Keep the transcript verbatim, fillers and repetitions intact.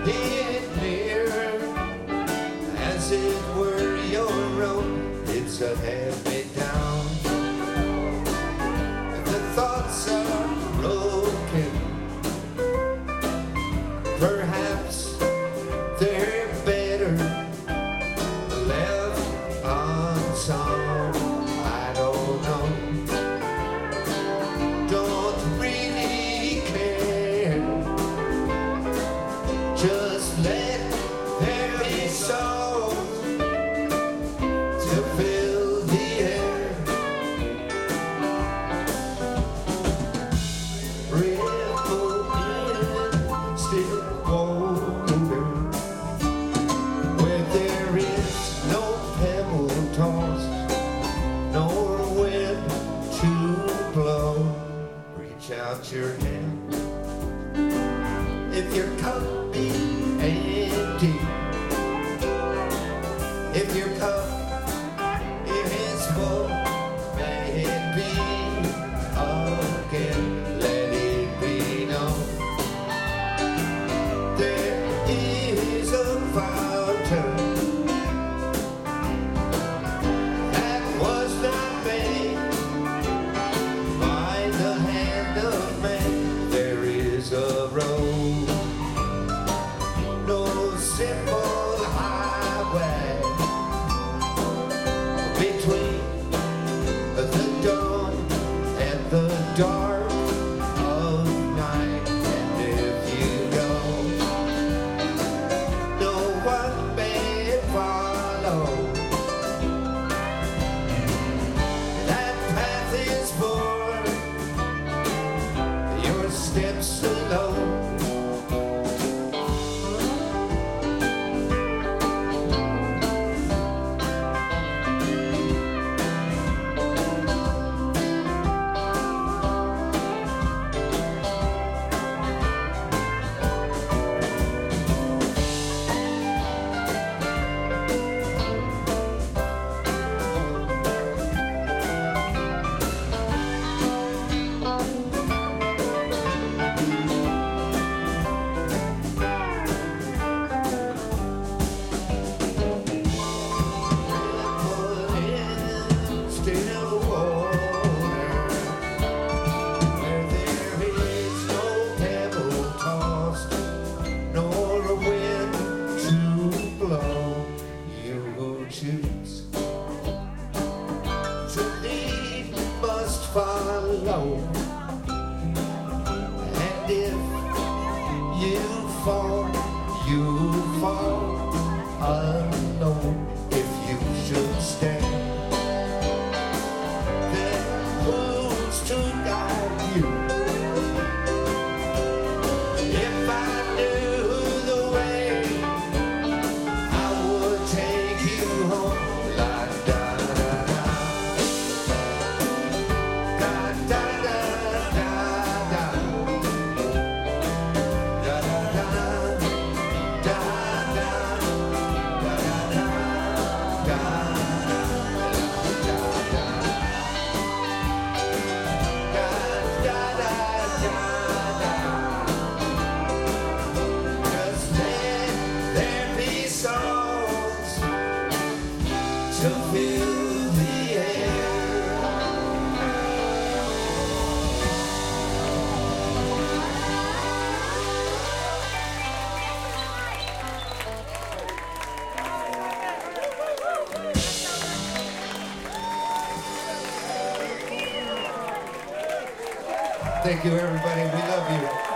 it near as it were your own. It's a heavy down. The thoughts are broken. Perhaps they're better left unsung. I don't know. Don't really care. Just let there be songs to fill the air. Ripple in still water where there is no pebble tossed, nor wind to blow. Reach out your hand if your cup be empty, if your cup is full, may it be again. Let it be known there is a fountain that was not made by the hand of man. There is a road, no simple highway between the dawn and the dark of night. And if you go, no one may follow. That path is for your steps alone. Follow, and if you fall, you fall alone. If you should stand, then who's to guide you? If I knew the way, I would take you home. La da da da. To fill the air. Thank you, everybody. We love you.